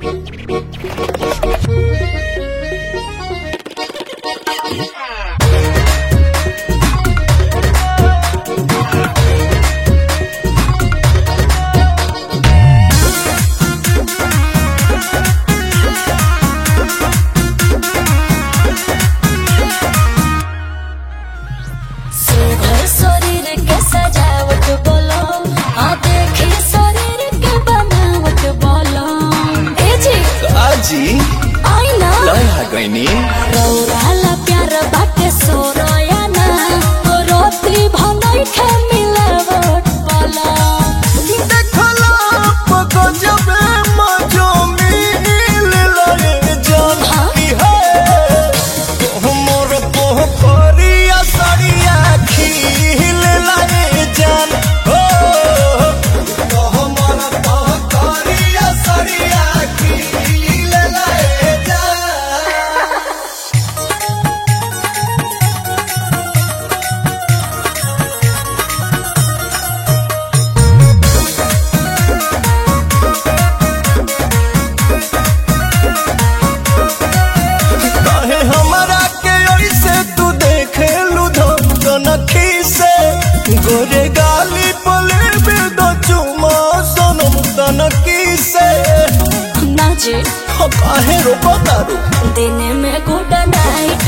जी आईना लया गईनी रौराला प्यार बाटे सोरोया ना रोती भंगई खे मिलावट वाला देखला पको जब मजो मिल लगे जान की है मोर पोह परिया सरिया खिल लगे जान हो मोर पोह परिया सरिया खिल लगे जान। काहे हमरा के ऐसे तू देखे लुधो कनखी से गोरे गाली पले बेदो चुमा सनम तनकी से ना जे काहे रो बतारू दिन में गुड नाइट